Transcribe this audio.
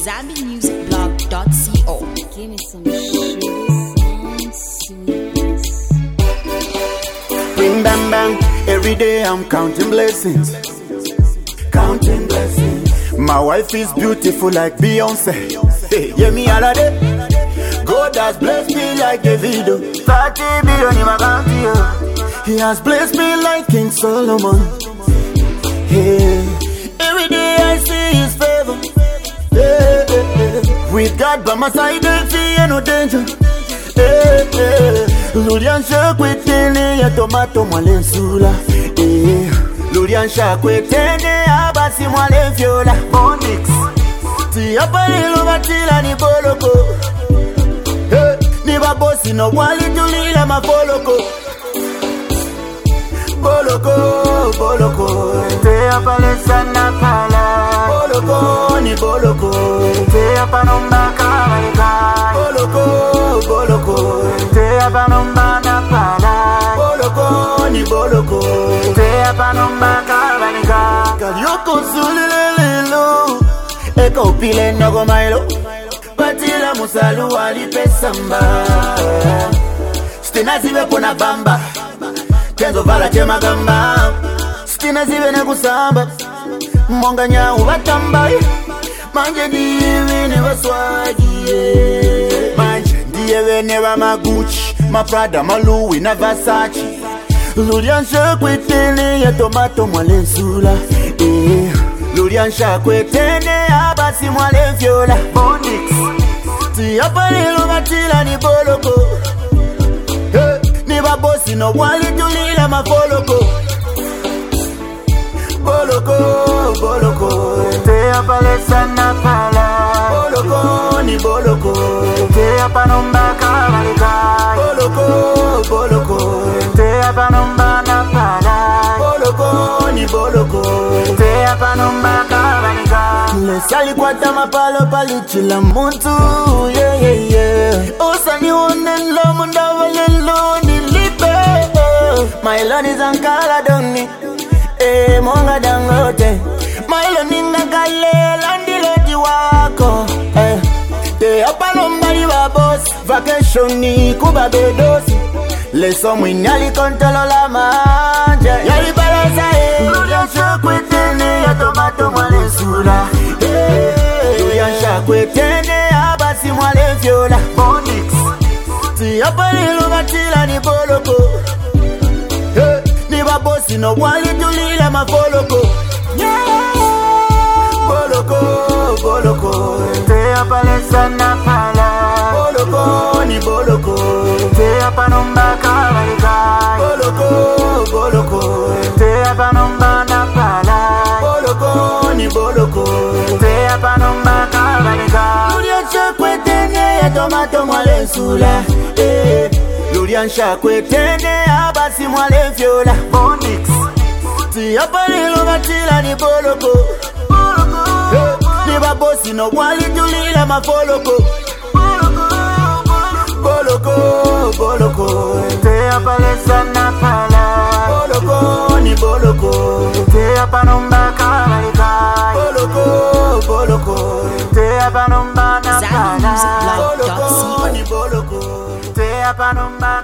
ZambianMusicBlog.co. Give me some sugar and sweetness. Bing bang bang, every day I'm counting blessings. Counting blessings. My wife is beautiful like Beyonce. Hey, hear me all of day. God has blessed me like Davido. 30 billion in my account, yeah. He has blessed me like King Solomon. Hey, every day I see his favor. Hey, hey, hey. With God by my side, I fear no danger. Hey, hey. Lurian shakwetene ya tomato mwale nsula. Hey, Lurian shakwetene abasi mwale viola. Bonix ti apalilo batila ni boloko. Hey, ni babosi no wali tulila mafoloko. Boloko, boloko, te apalesa na pala. Boloko, ni boloko, te apanomba kabalika. Boloko, boloko, te apanomba na pala. Boloko, ni boloko, te apanomba kabalika. Kalioko sulilelo, eka upile nogo mailo. Batila musalu wali pesamba. Stina zibe kona bamba. Kenzo vala chema gamba. Stina zibe na kusamba. Monga nyau batamba. Manje diwe ne waswaji. Manje diwe ne wa ma Gucci, ma Prada, ma Louis na Versace. Lurian shakwetene ya tomato mwale nsula. Lurian shakwetene abasi mwale viola. Bonix ti apalilo batila ni boloko. Ni babosi no wali tulila mafoloko. Boloko, boloko, te apalesa na pala. Boloko, ni boloko, te apanomba kabalika. Boloko, boloko, te apanomba na pala. Boloko, ni boloko, te apanomba kabalika. Lesali kwata mapalo palichila muntu. Yeah, yeah, yeah. Osani wonelo mundawalelo ni lipe. My Lord is ankala doni. Monga dangote. My Lord ninga kale landilodi wako. Te apanomba di babos. Vacation ni kuba bedosi. Leso mwinyali kontolo la manje. Yali balasa Lurian shakwetene ya tomato mwale sula. Lurian shakwetene abasi mwale viola. Bonix ti apalilo batila ni boloko. Ni babosi no wali tulila mafoloko. Boloko, boloko, te apalesa na pala. Boloko, ni boloko, te apanomba kabalika. Boloko, boloko, te apanomba na pala. Boloko, ni boloko, te apanomba kabalika. Lurian shakwetene ya tomato mwale nsula. Lurian shakwetene abasi mwale viola. Bonix ti apalilo batila ni boloko. Ni babosi no wali tulila mafoloko. Boloko, boloko, te apalesa na pala. Boloko, ni boloko, te apanomba kabalika. Boloko, boloko, te apanomba na pala. ZambianMusicBlog.co. Boloko, ni boloko, te apanomba